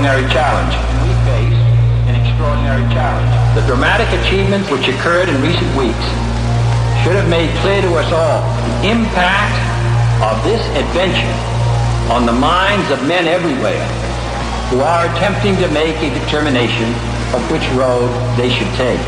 extraordinary challenge. We face an extraordinary challenge. The dramatic achievements which occurred in recent weeks should have made clear to us all the impact of this adventure on the minds of men everywhere who are attempting to make a determination of which road they should take.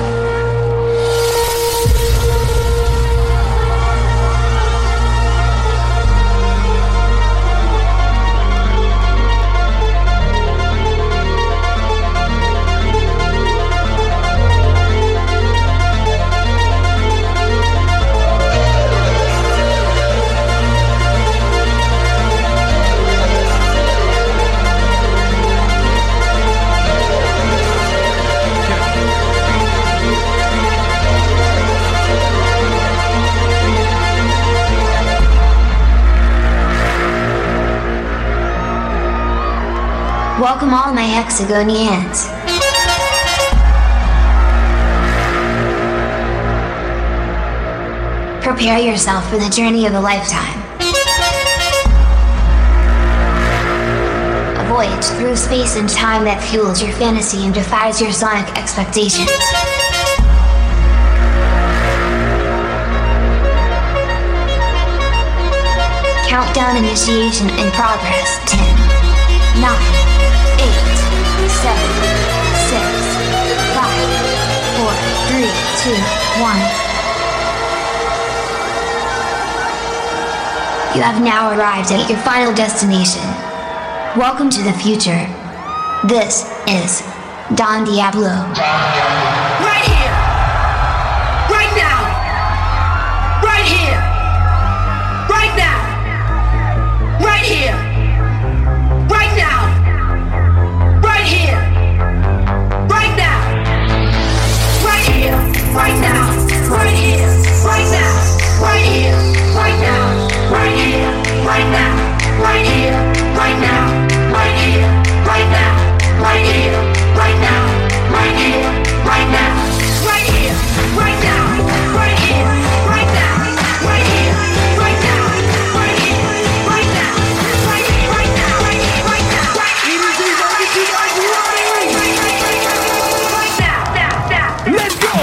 Welcome all my Hexagonians. Prepare yourself for the journey of a lifetime. A voyage through space and time that fuels your fantasy and defies your sonic expectations. Countdown initiation in progress. 10, 9, 8, 7, 6, 5, 4, 3, 2, 1. You have now arrived at your final destination. Welcome to the future. This is Don Diablo. Right here! Right now! Right here! Right now! Right here! Right now! Right here! Right now! Right here! Right now! Right here! Right now! Right here! Right now! Right here! Right now! Right here! Right now! Right here! Right now! Right here! Right now! Right here! Right now! Right here! Right now! Right here! Right now! Right here! Right now! Right here! Right now! Right here! Right now! Right here! Right now! Right now! Let's go!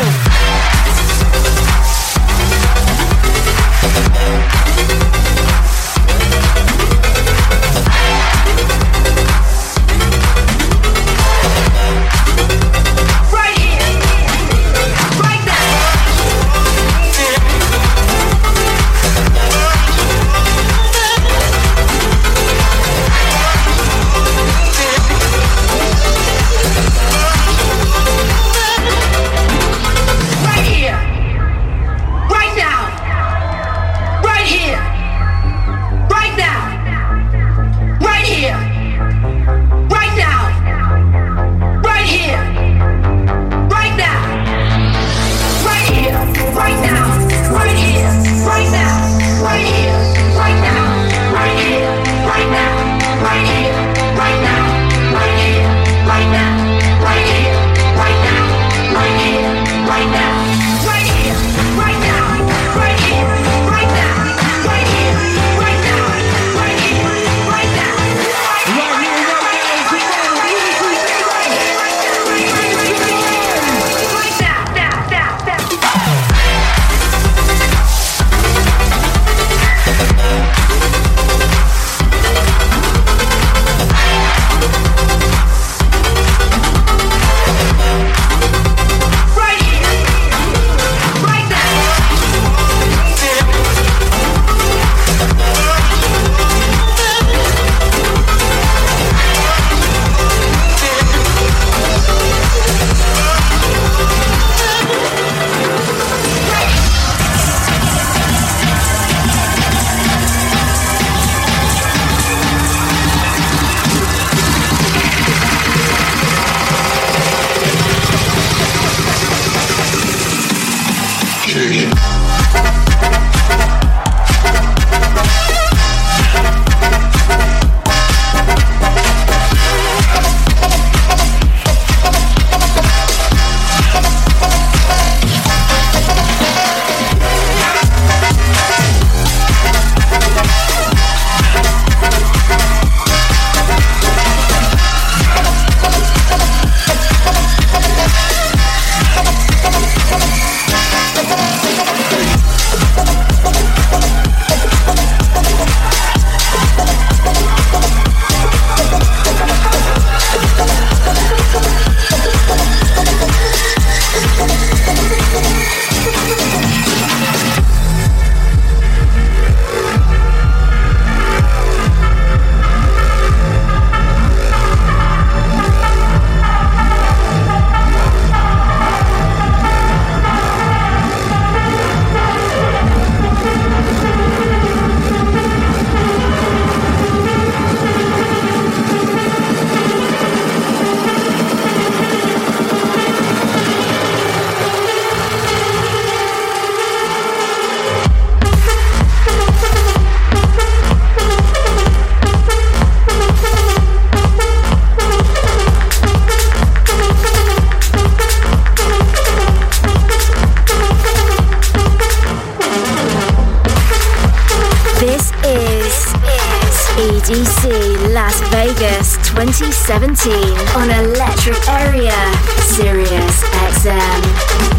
2017 on Electric Area, Sirius XM.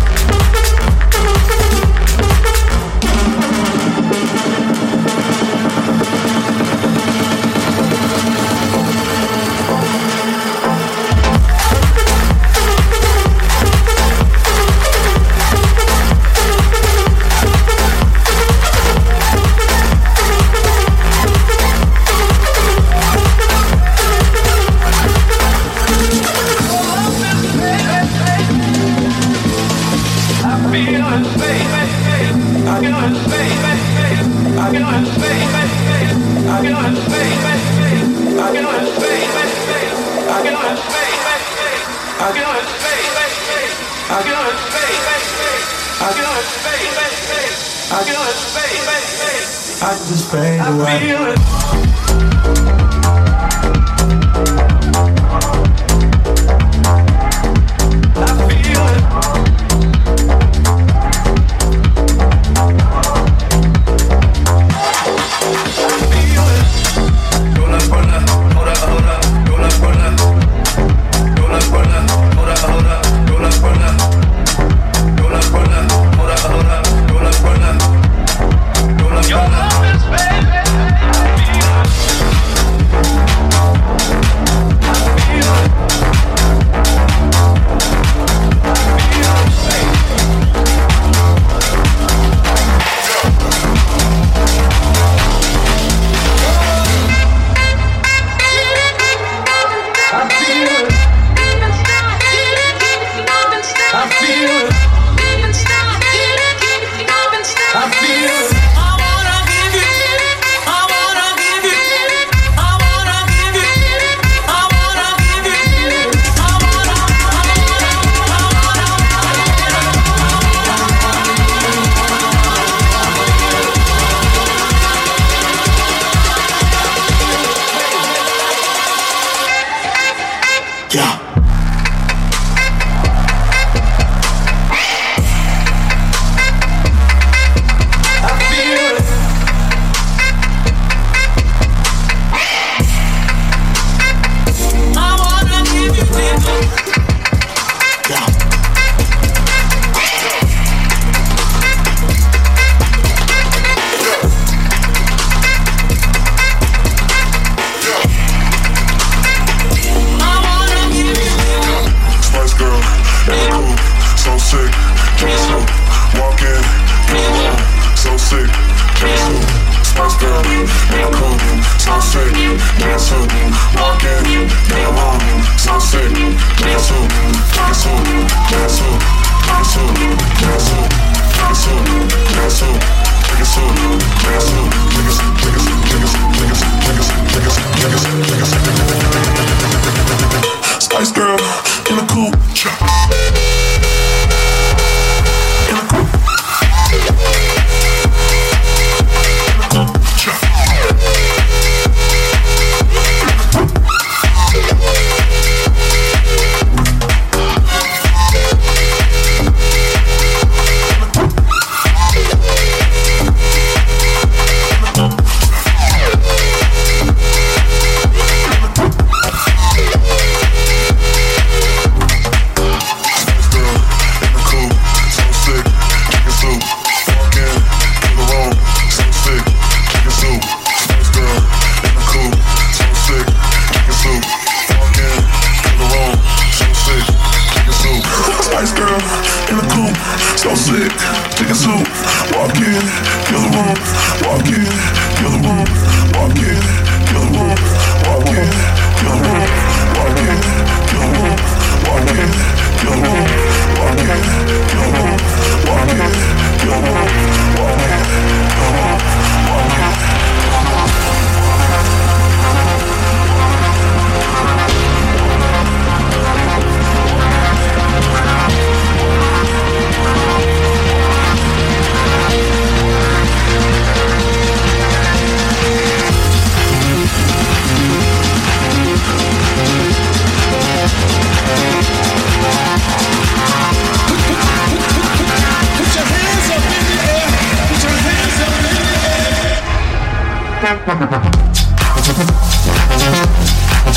I just fade away.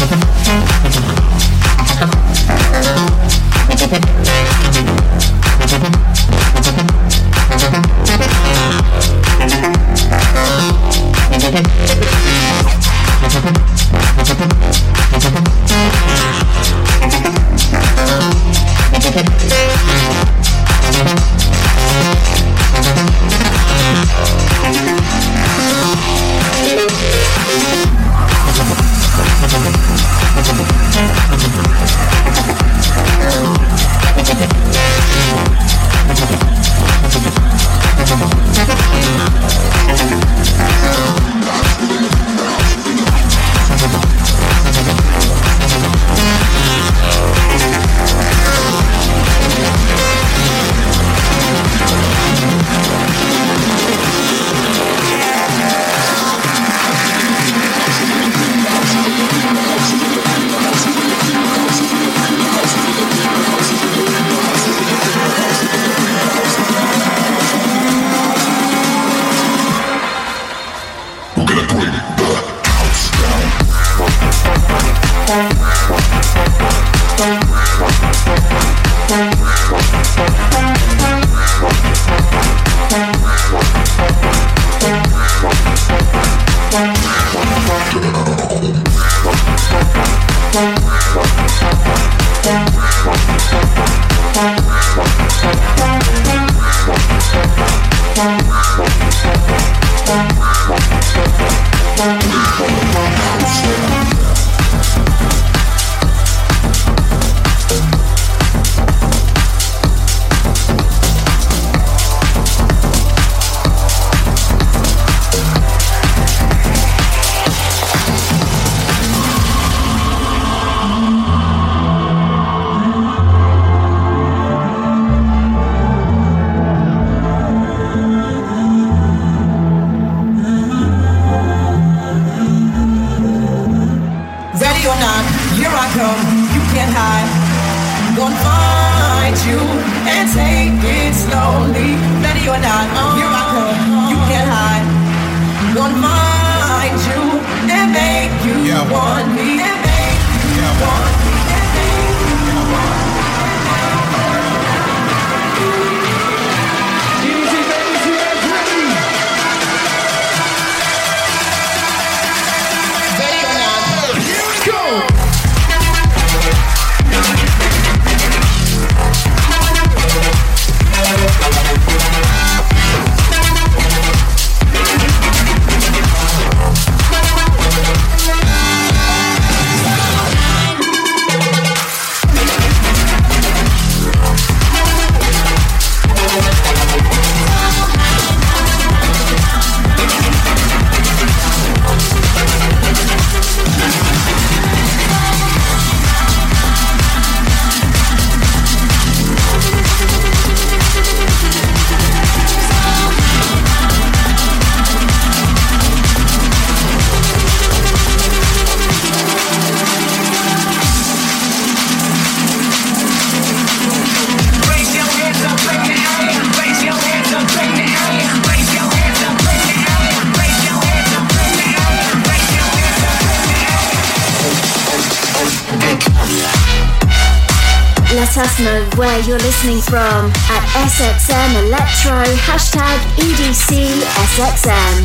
Let us know where you're listening from at SXM Electro, #EDCSXM.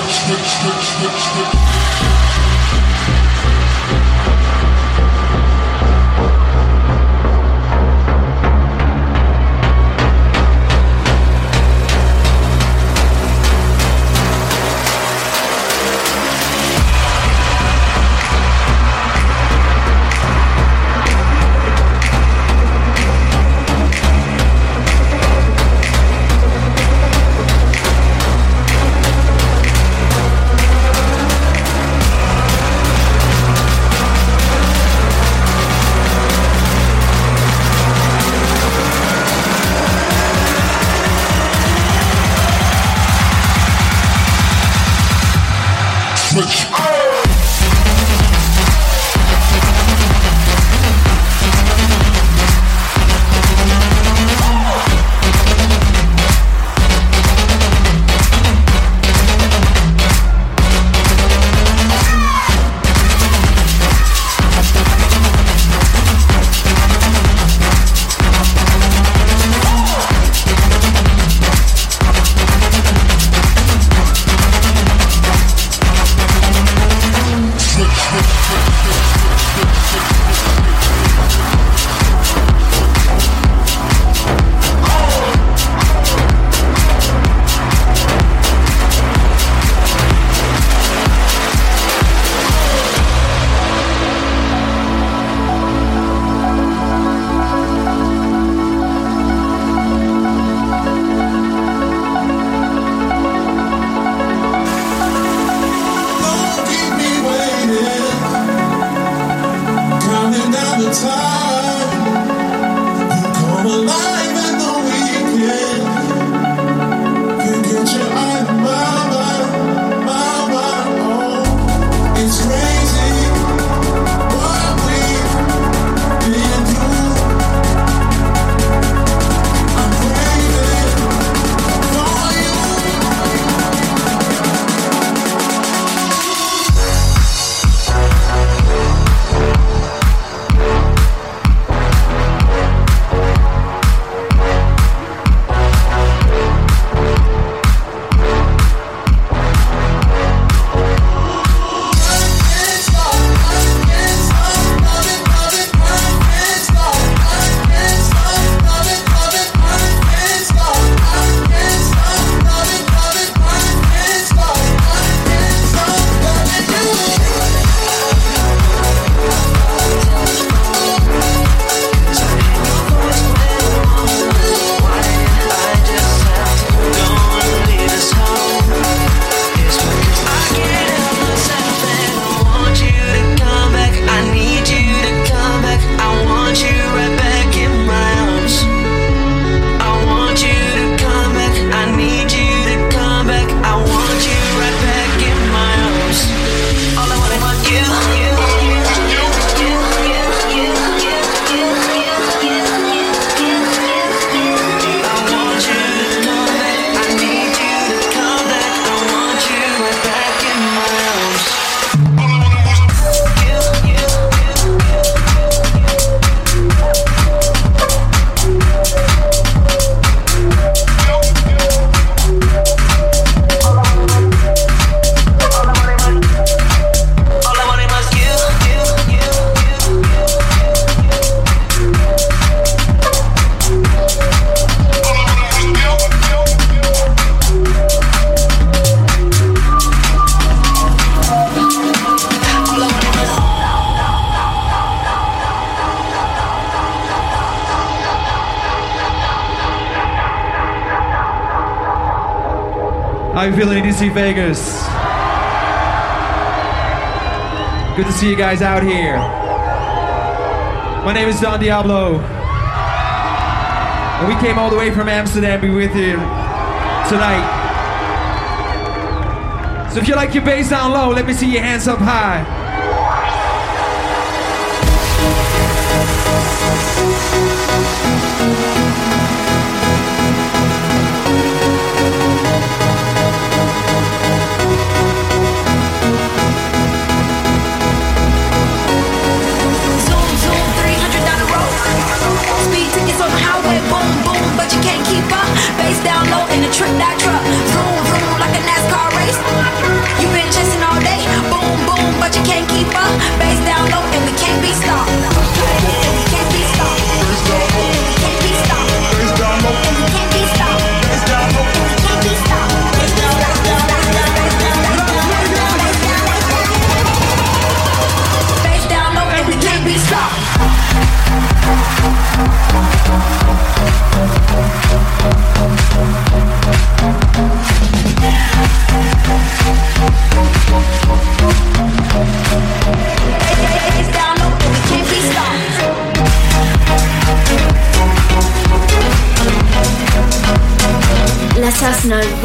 How you feeling in DC Vegas? Good to see you guys out here. My name is Don Diablo. And we came all the way from Amsterdam to be with you tonight. So if you like your bass down low, let me see your hands up high. But you can't keep up. Bass down low in a trick that truck. Vroom, vroom, like a NASCAR race.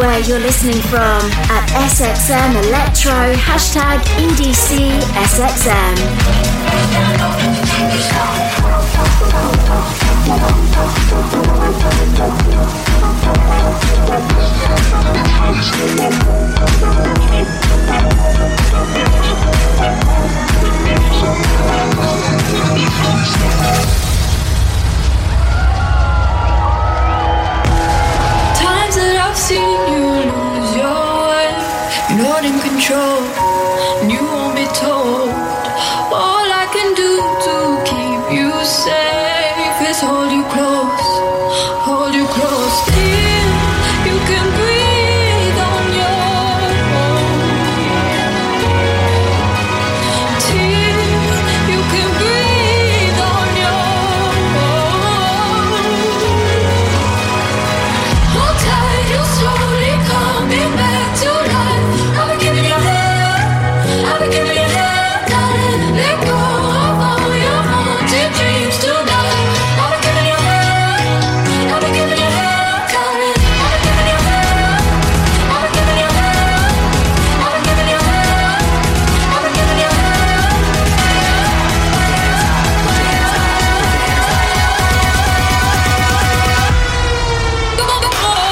where you're listening from at SXM Electro, #EDCSXM. Times that I've seen you lose your way, you're not in control, and you won't be told. All I can do to keep you safe is hold you close, till you can breathe on your own, till you can breathe on your own. Hold tight, you're slowly coming back to life. I've been giving you hell, I've been giving you hell, darling. Let go of all your haunted dreams tonight. I've been giving you hell, I've been giving you hell, darling. I've been giving you hell, I've been giving you hell, I've been giving you hell, I've been giving you hell. Come on, come on.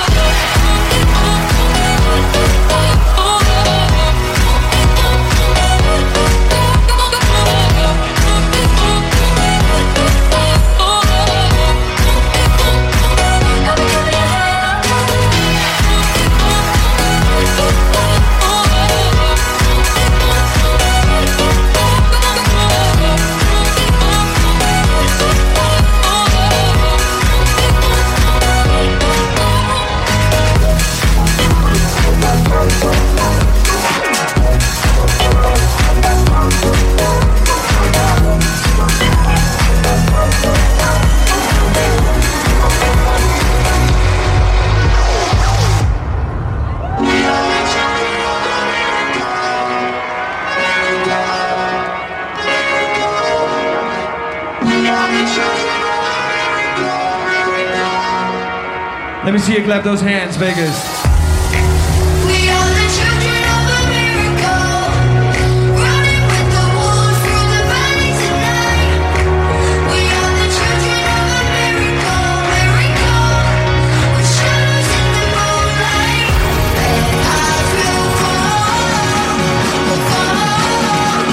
Let me see you clap those hands, Vegas. We are the children of a miracle, running with the wolves through the valley tonight. We are the children of a miracle, with shadows in the moonlight. Red eyes will fall before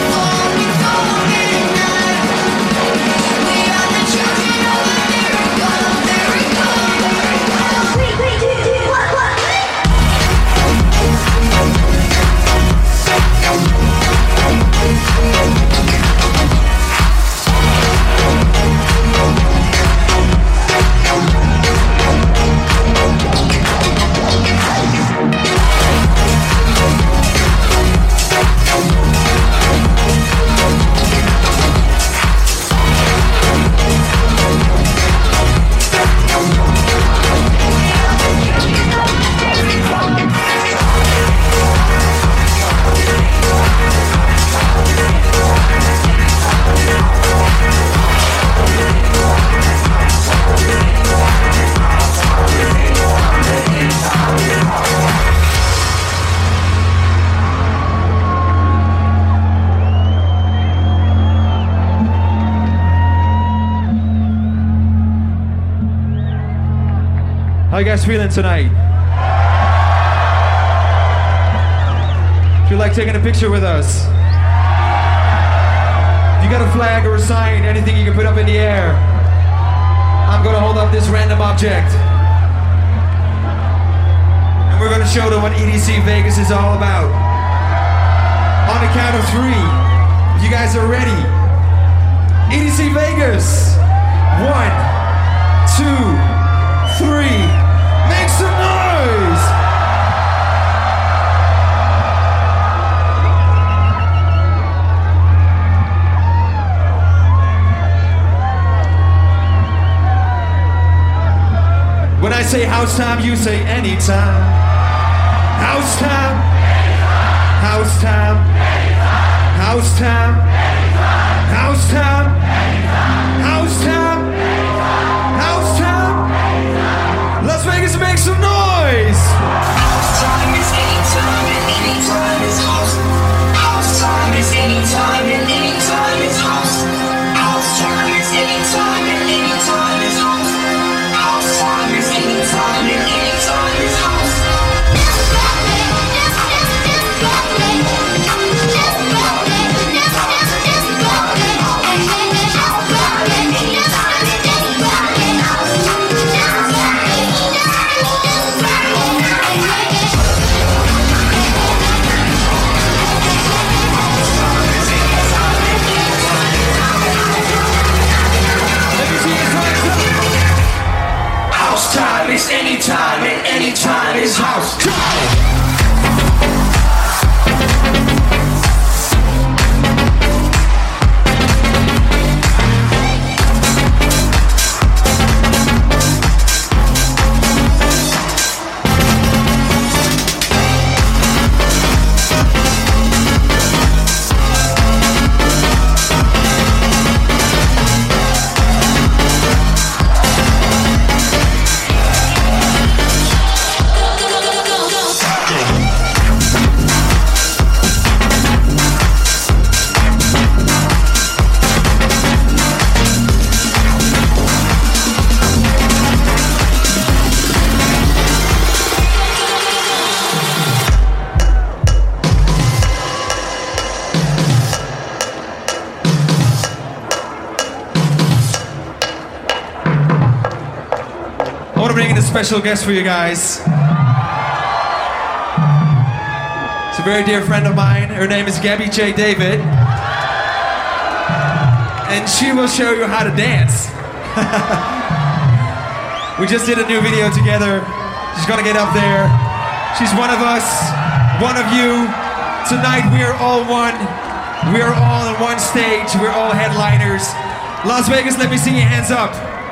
midnight. We are the children of a miracle. How you guys feeling tonight? If you like taking a picture with us, if you got a flag or a sign, anything you can put up in the air, I'm gonna hold up this random object. And we're gonna show them what EDC Vegas is all about. On the count of 3, if you guys are ready. EDC Vegas. 1, 2, 3. Make some noise! When I say house time, you say anytime. House time. House time. House time. House time. House time. House time. Las Vegas, make some noise! special guest for you guys. It's a very dear friend of mine. Her name is Gabby J. David. And she will show you how to dance. We just did a new video together. She's gonna get up there. She's one of us, one of you. Tonight we are all one. We are all on one stage. We're all headliners. Las Vegas, let me see your hands up.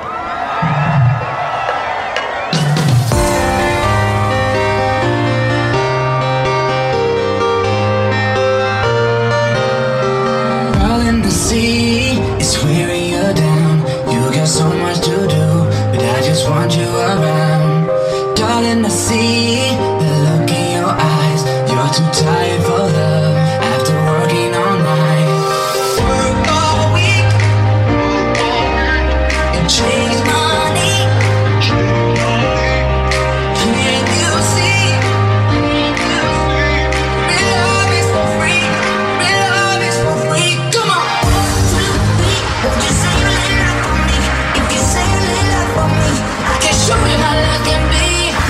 All in the sea is wearing you down. You got so much to do, but I just want you around. Darling, I see the look in your eyes. You're too tired for love after working all night. Work all week and chase money. Can't you see? Real love is for free. Real love is for free. Come on. 1, 2, 3. Won't you say a little love for me? If you say a little love for me, I can show you how love can be.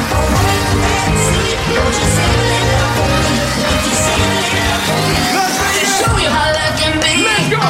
Won't you say a little love for me? If you say a little love for me, I can show you how love can be. Let's go.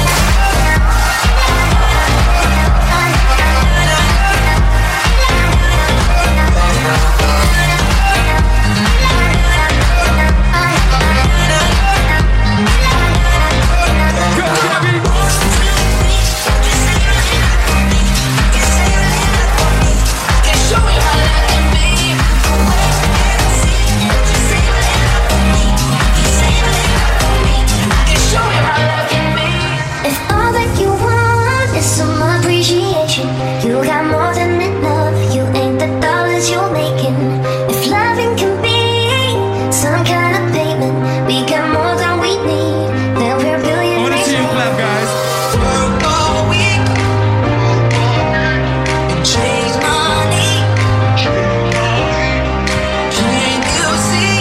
You got more than enough. You ain't the dollars you're making. If loving can be some kind of payment, we got more than we need. Then we're billionaires. I wanna see you clap, guys. Work all week and chase money. Can't you see?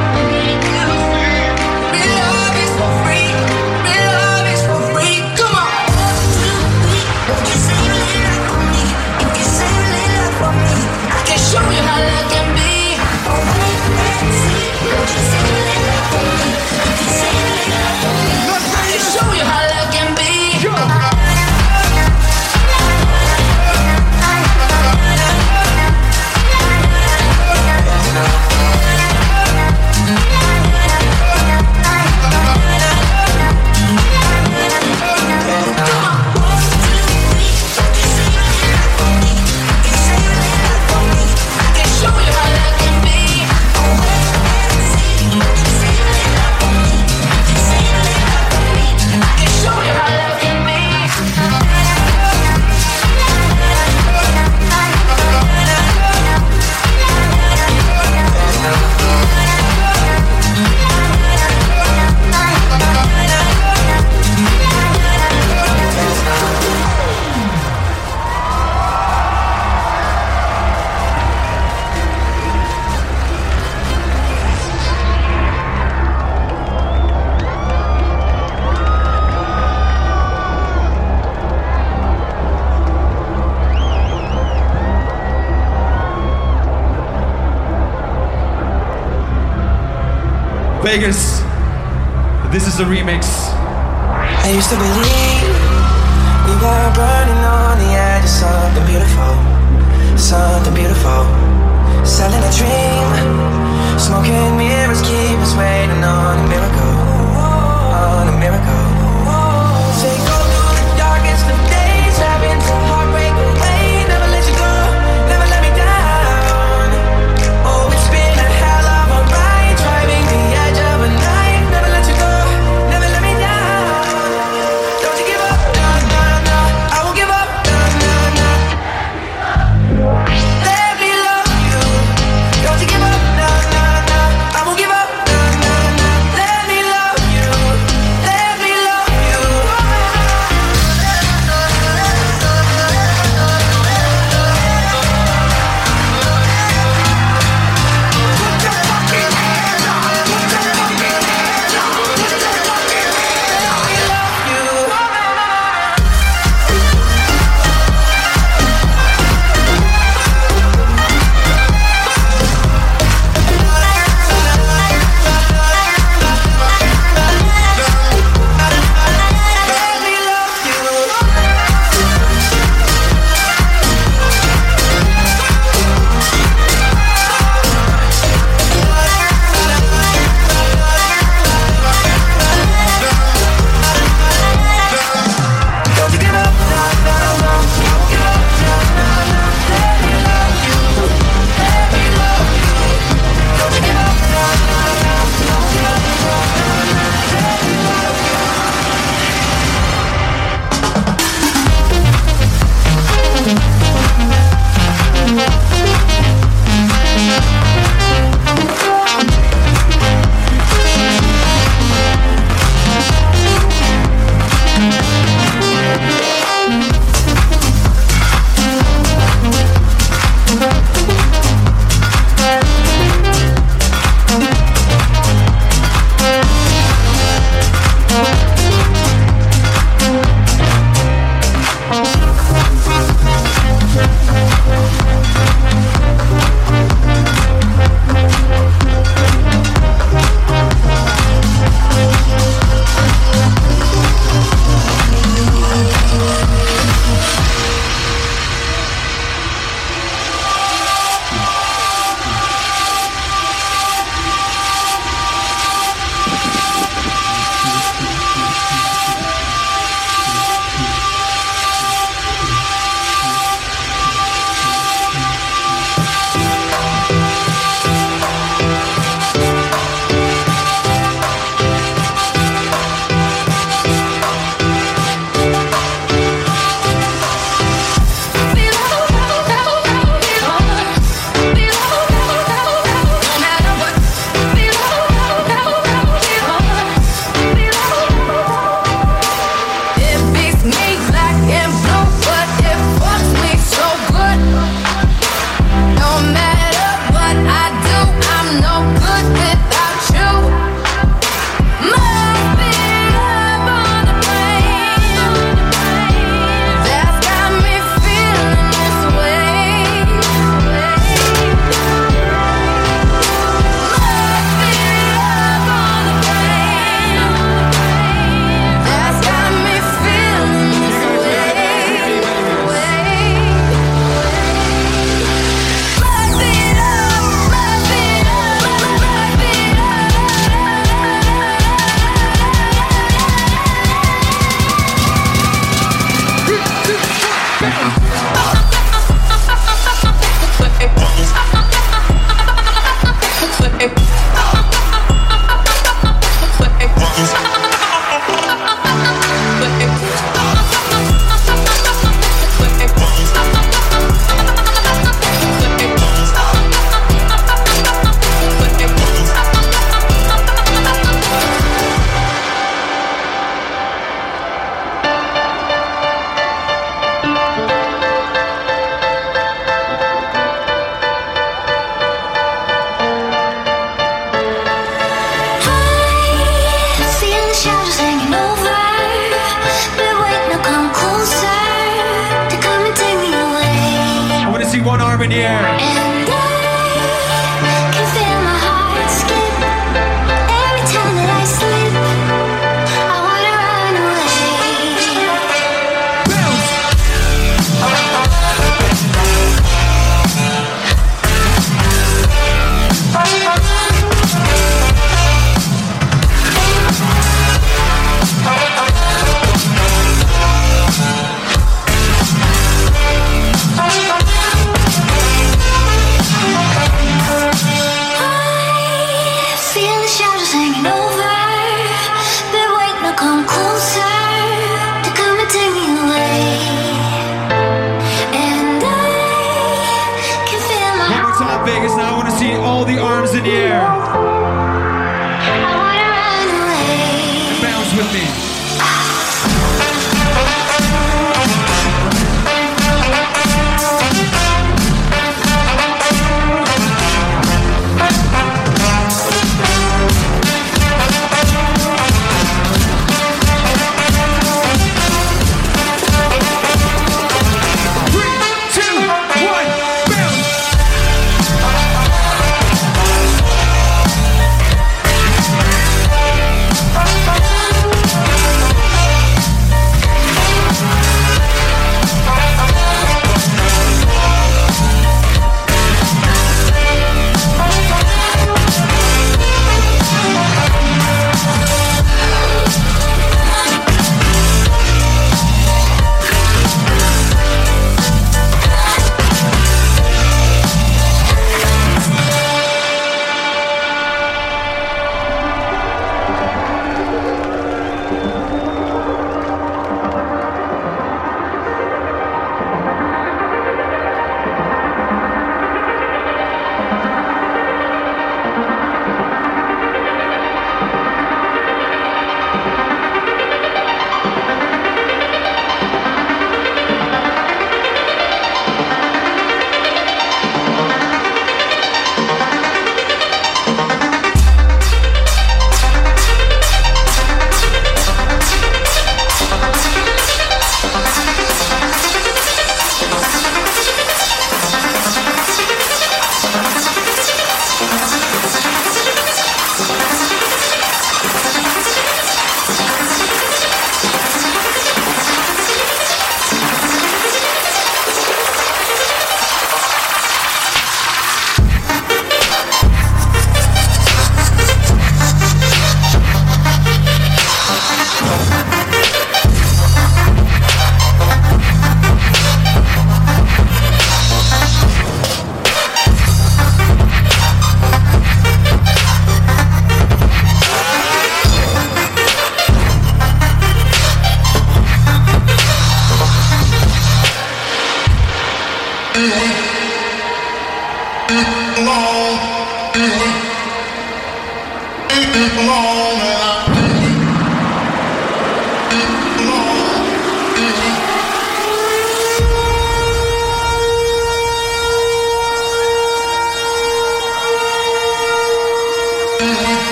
Real love is for free. Real love is for free. Come on. 1, 2, 3. Won't you say a little love for me? If you say a little love for me, I can show you how love can be. Won't you say a little love for me? If you say a little love for me, I can show you how love can be. Vegas, this is a remix. I used to believe we were burning on the edge of something beautiful, something beautiful. Selling a dream, smoking mirrors keep us waiting on a miracle, on a miracle. Say go through the darkest of days, having to heartbreak away. Never let you go, never let me down. Oh, it's been a hell of a ride, driving the edge of a knife. Never let you go, never let me down. Don't you give up, no, no, no. I won't give up, no, no, no. Let me love you. Don't you give up, no, no, no. I won't give up, no, no, no. Let with me.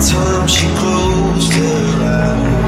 time she closed her eyes.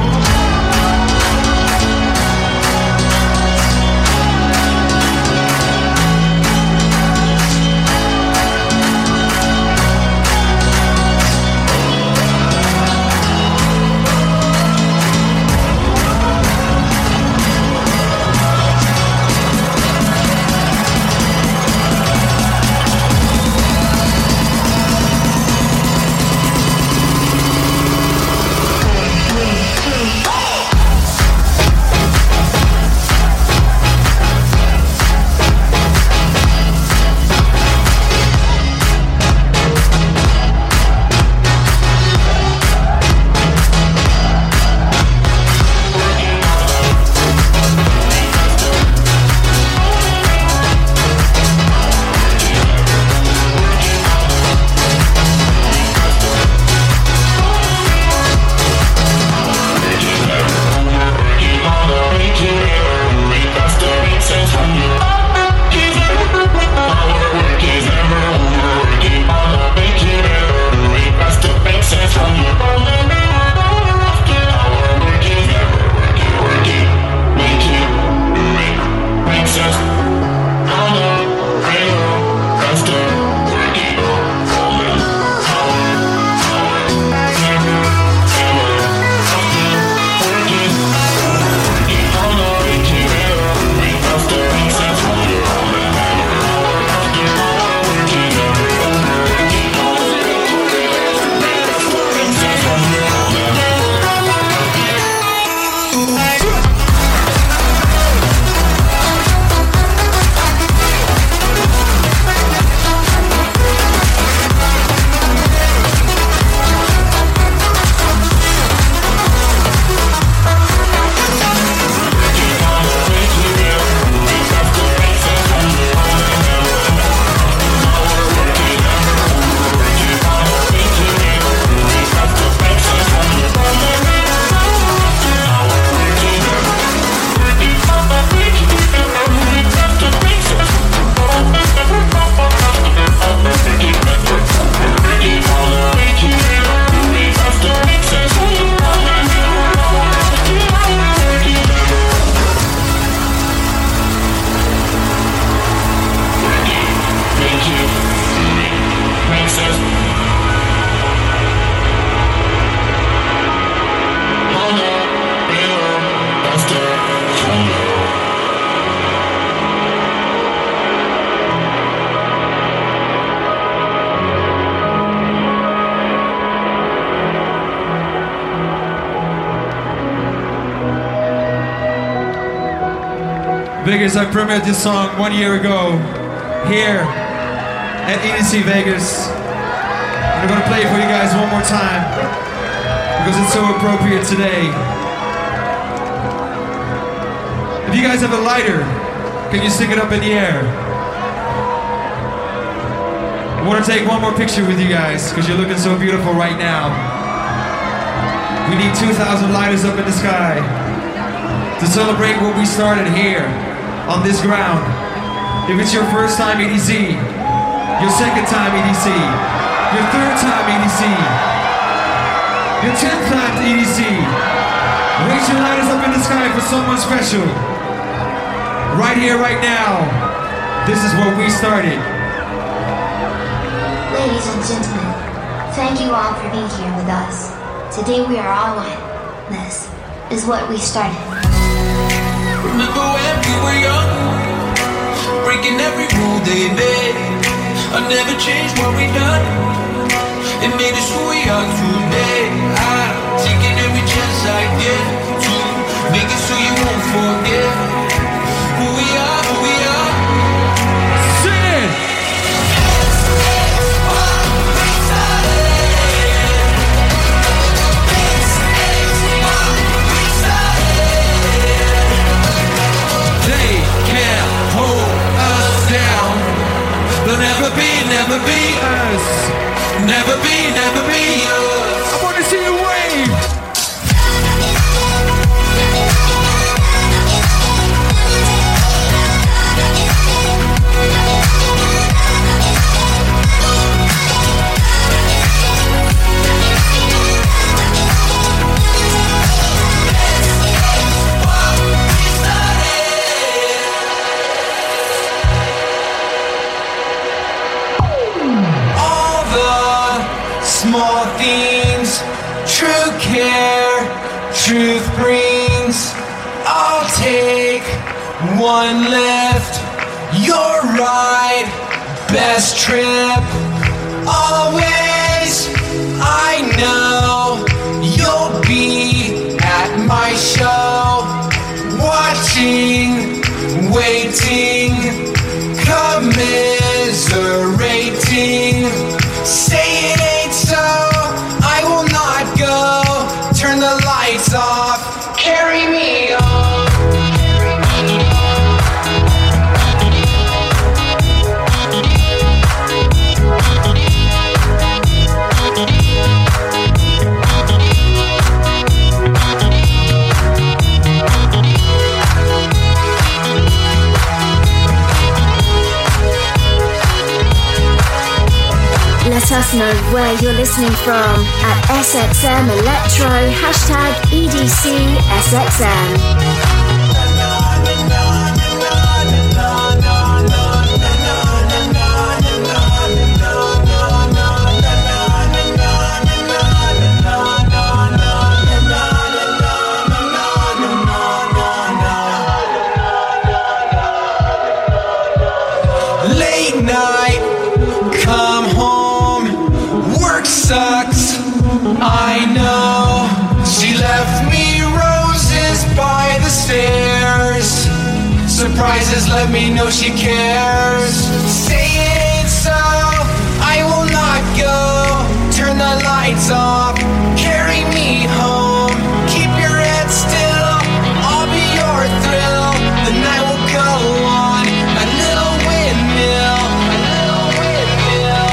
Vegas, I premiered this song 1 year ago here at EDC Vegas. And I'm gonna play it for you guys one more time because it's so appropriate today. If you guys have a lighter, can you stick it up in the air? I want to take one more picture with you guys because you're looking so beautiful right now. We need 2,000 lighters up in the sky to celebrate what we started here on this ground. If it's your first time EDC, your second time EDC, your third time EDC, your 10th time EDC, raise your lighters up in the sky for someone special. Right here, right now, this is what we started. Ladies and gentlemen, thank you all for being here with us. Today we are all one. This is what we started. Remember when we were young, breaking every rule they made. I never changed what we done. It made us who we are today. I'm taking every chance I get to make it so you won't forget who we are, who we are. Sing it! They can't hold us down. They'll never be us. Never be us. true care, truth brings. I'll take one lift. You're right, best trip. Always, I know you'll be at my show. Watching, waiting, commiserating. Say it ain't so, I will not go. Turn the lights off, carry me on. Let us know where you're listening from at SXM Electro, #EDCSXM. Late night, come home, work sucks, I know. She left me roses by the stairs. Surprises let me know she cares. Say it ain't so, I will not go. Turn the lights off, carry me home. Keep your head still, I'll be your thrill. The night will go on, a little windmill, a little windmill.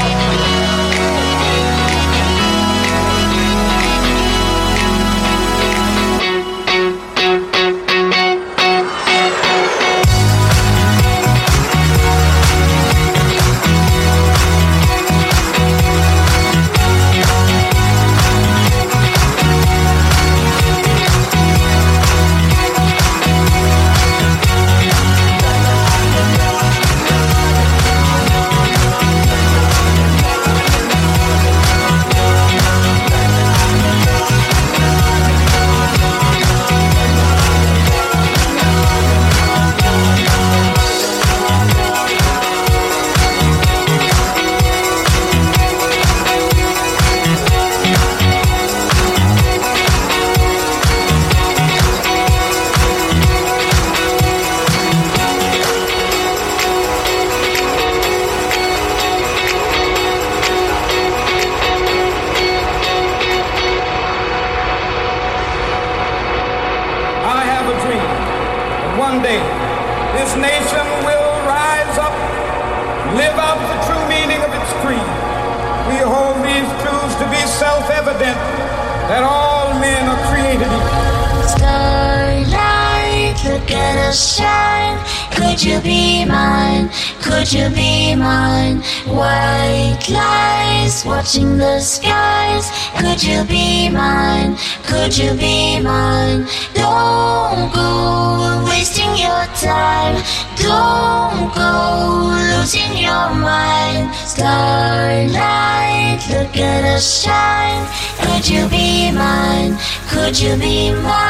Watching the skies, could you be mine? Could you be mine? Don't go wasting your time. Don't go losing your mind. Starlight, look at us shine. Could you be mine? Could you be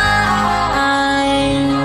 mine?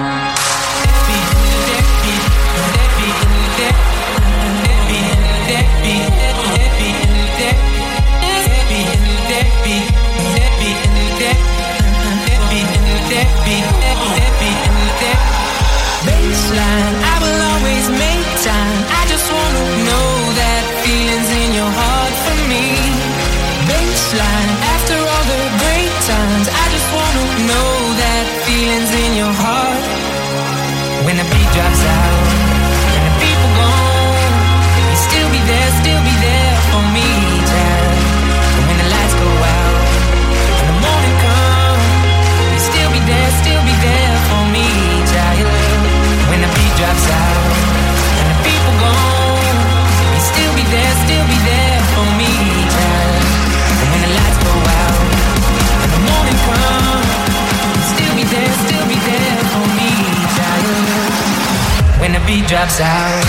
Baseline, I will always make time. I just wanna know that feeling's in your heart for me. Baseline, after all the great times, I just wanna know that feeling's in your heart. When the beat drops out, when the people gone, you still be there for me, child. And when the lights go out, when the morning comes, you still be there for me, child. When the beat drops out, when the people gone, you still be there for me, child. And when the lights go out, when the morning comes, you still be there for me, child. When the beat drops out,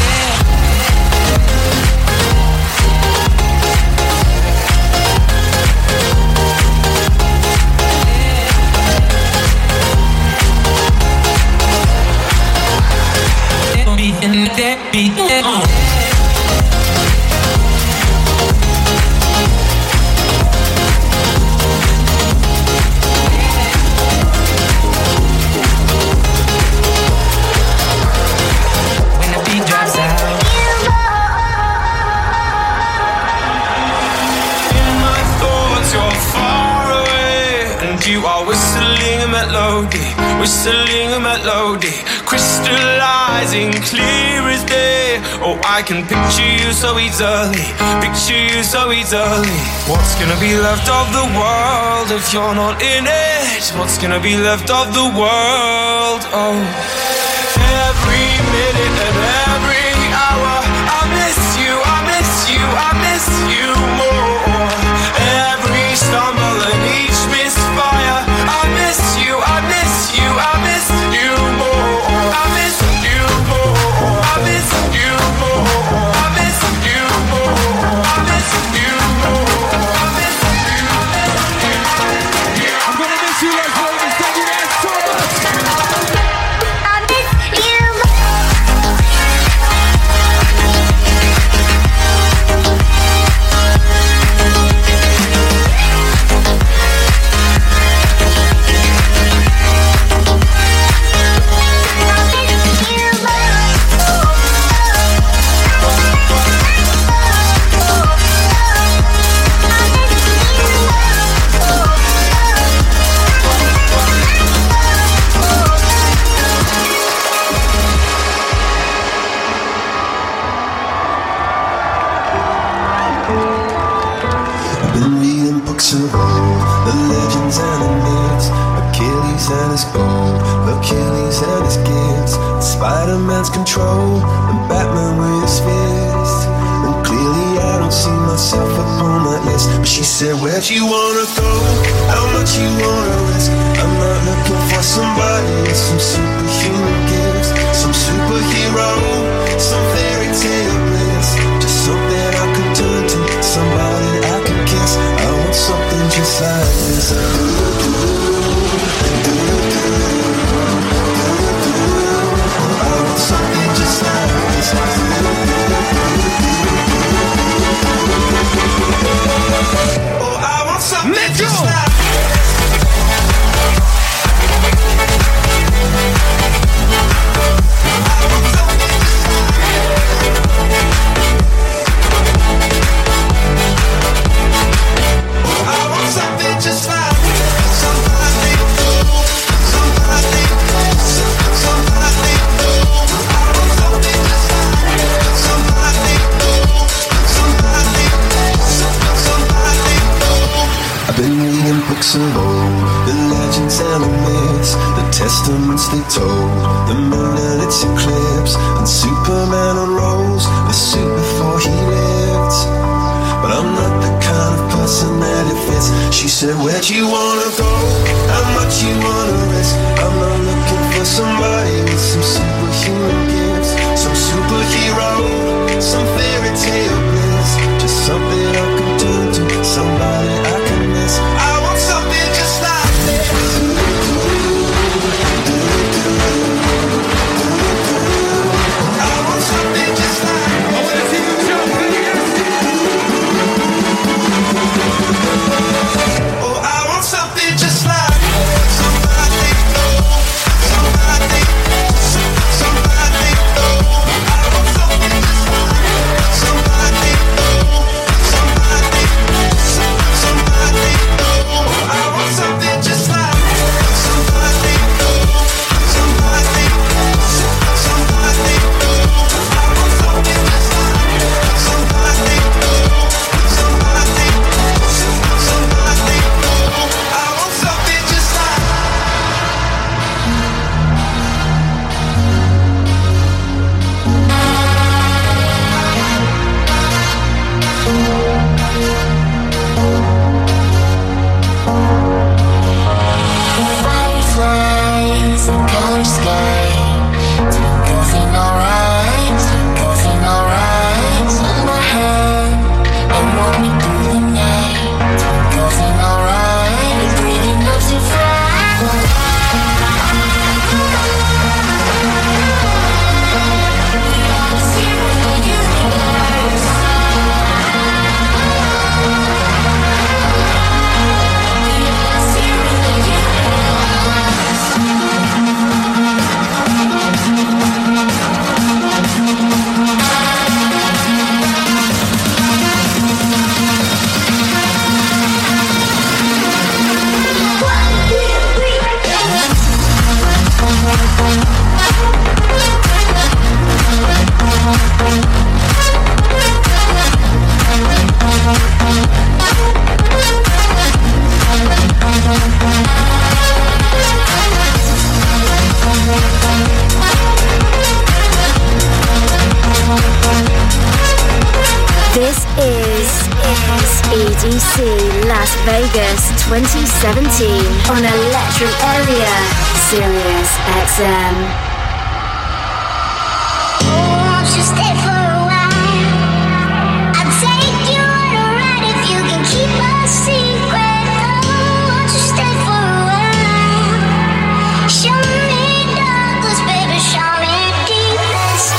beat on. When the beat drops out, in my thoughts you're far away, and you are whistling a melody, crystallizing clear as day. Oh, I can picture you so easily, What's gonna be left of the world if you're not in it? What's gonna be left of the world? Oh, every minute and every hour, I miss you, I miss you, I miss you more. Every stumble and each misfire, I miss you, I miss you, I miss you more. I miss you more. I miss you more. I miss you more. I miss you more. I miss you. I'm gonna miss you, Las Vegas. Thank you guys so much. I miss you. I've been reading books of old, the legends and the myths, Achilles and his gold, Achilles and his gifts, Spider-Man's control, and Batman with his fist. And clearly I don't see myself upon that list. But she said, where'd you wanna go? How much you wanna risk? I'm not looking for somebody with some superhuman gifts, some superhero, some fairy tale bliss, just something I can turn to, somebody I can kiss. I want something just like this. I want something just like this. Oh, I want something just like books of old, the legends and the myths, the testaments they told, the moon and its eclipse, and Superman unrolls the suit before he lived. But I'm not the kind of person that it fits. She said, where'd you wanna go? How much you wanna risk? I'm not looking for somebody with some superhuman gifts, some superhero, some fairy tale bliss, just something I can turn to, somebody I can miss. I want something just like this. I want something just like this. I wanna see you jump, oh, I want something just like this. Somebody know, somebody, somebody know. I want something just like this. Somebody know, somebody, somebody know. Vegas 2017 on Electric Area, Sirius XM. Won't you stay for a while? I'll take you on a ride if you can keep a secret. Oh, won't you stay for a while? Show me Douglas, baby, show me deepest.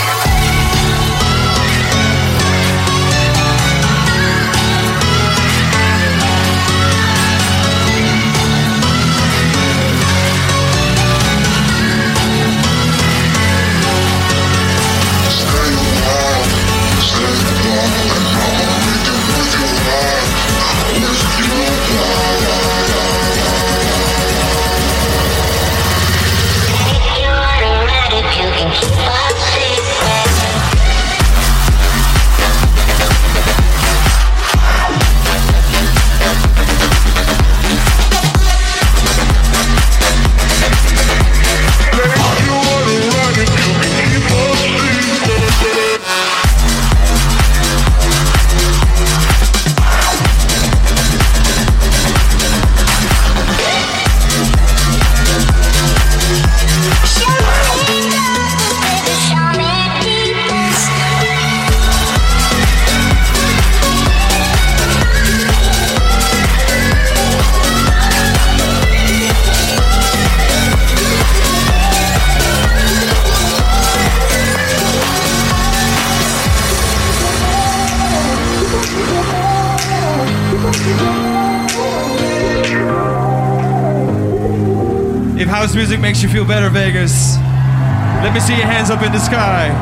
If house music makes you feel better, Vegas, let me see your hands up in the sky.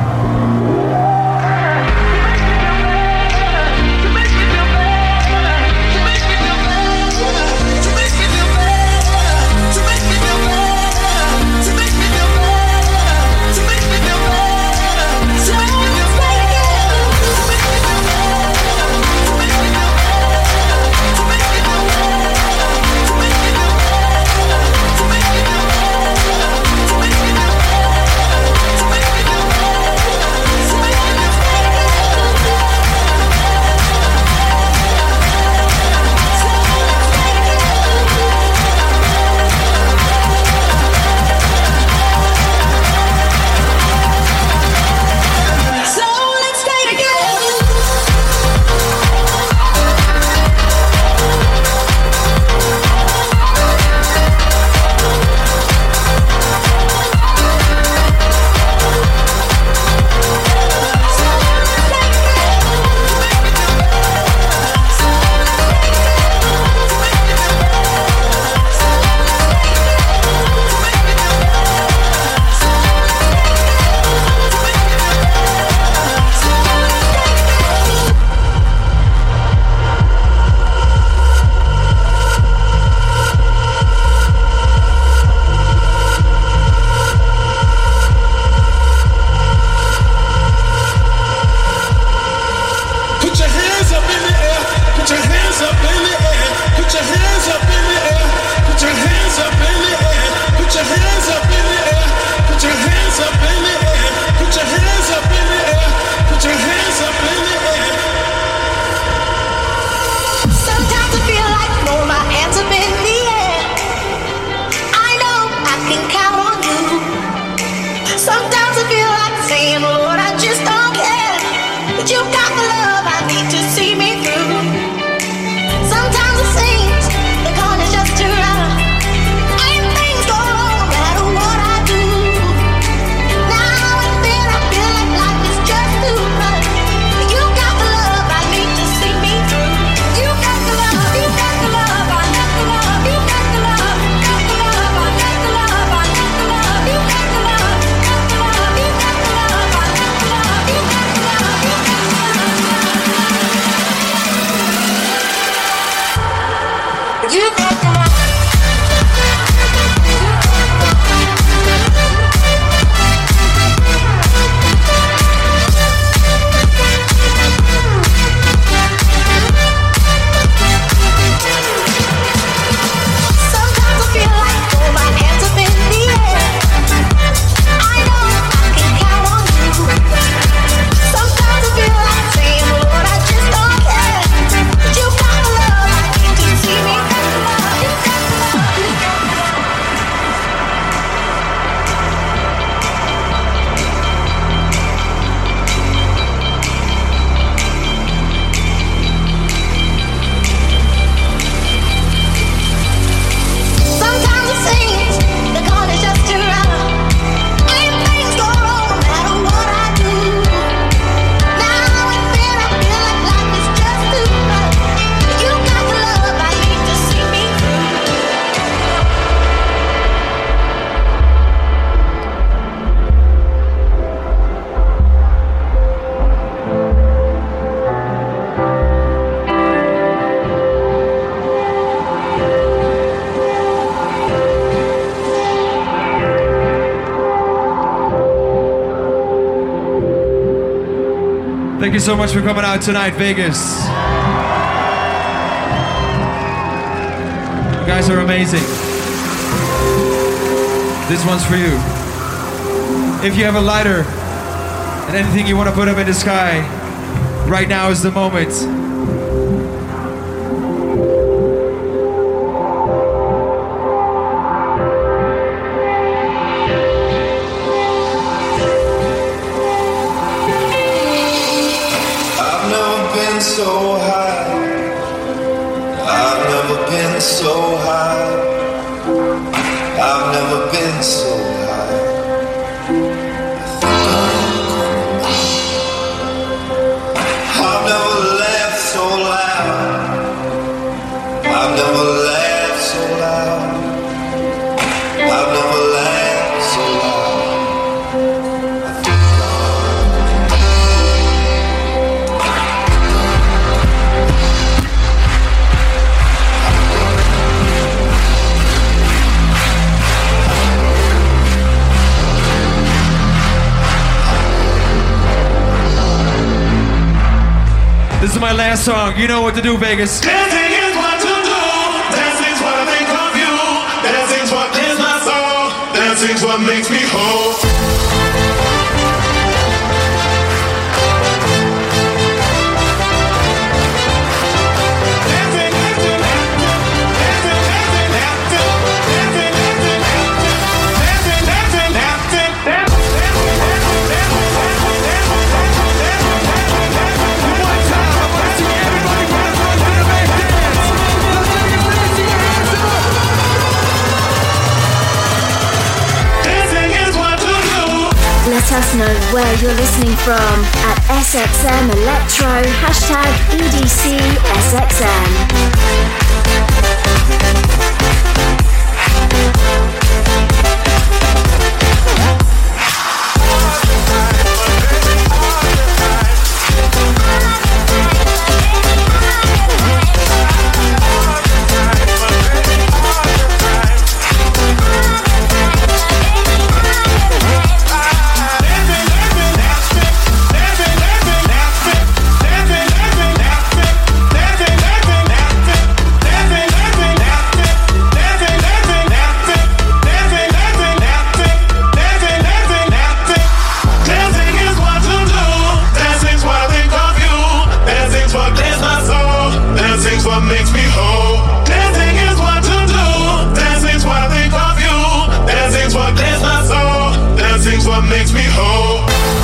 Thank you so much for coming out tonight, Vegas. You guys are amazing. This one's for you. If you have a lighter and anything you want to put up in the sky, right now is the moment. So high, I've never been so high, I've never been so high. I've never laughed so loud, I've never laughed so loud, I've never laughed so loud. This is my last song. You know what to do, Vegas. Dancing is what to do. Dancing's what I think of you. Dancing's what clears my soul. Dancing's what makes me whole. Let us know where you're listening from at SXM Electro, #EDCSXM. Makes me whole.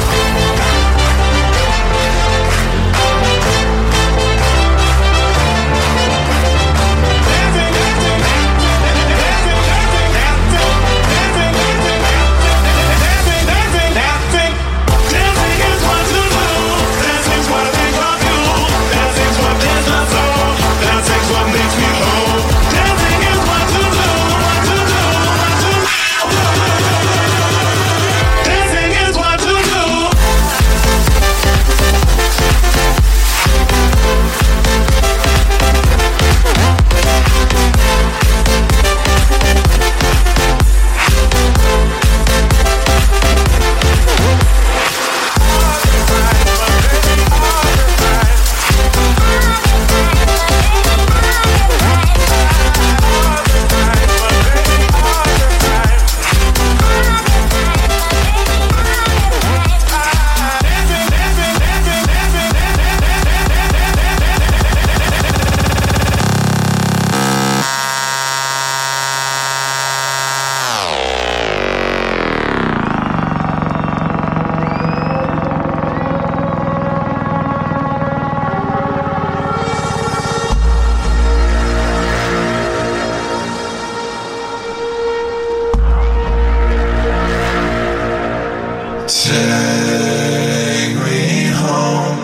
Take me home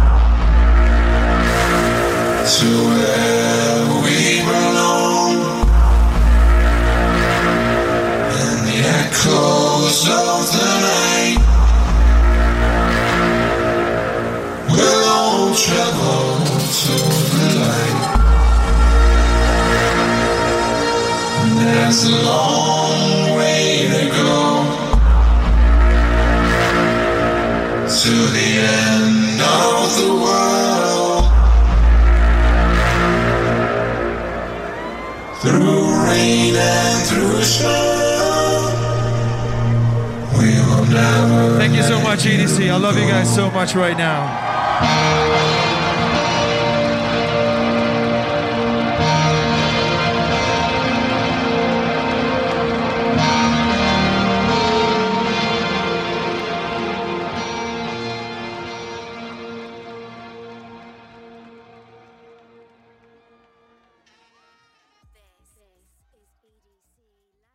to where we belong, in the echoes of the night. We'll all travel to the light, and there's a long way to go to the end of of the world. Through rain and through snow, we will never. Thank you so much, EDC. I love you guys so much right now.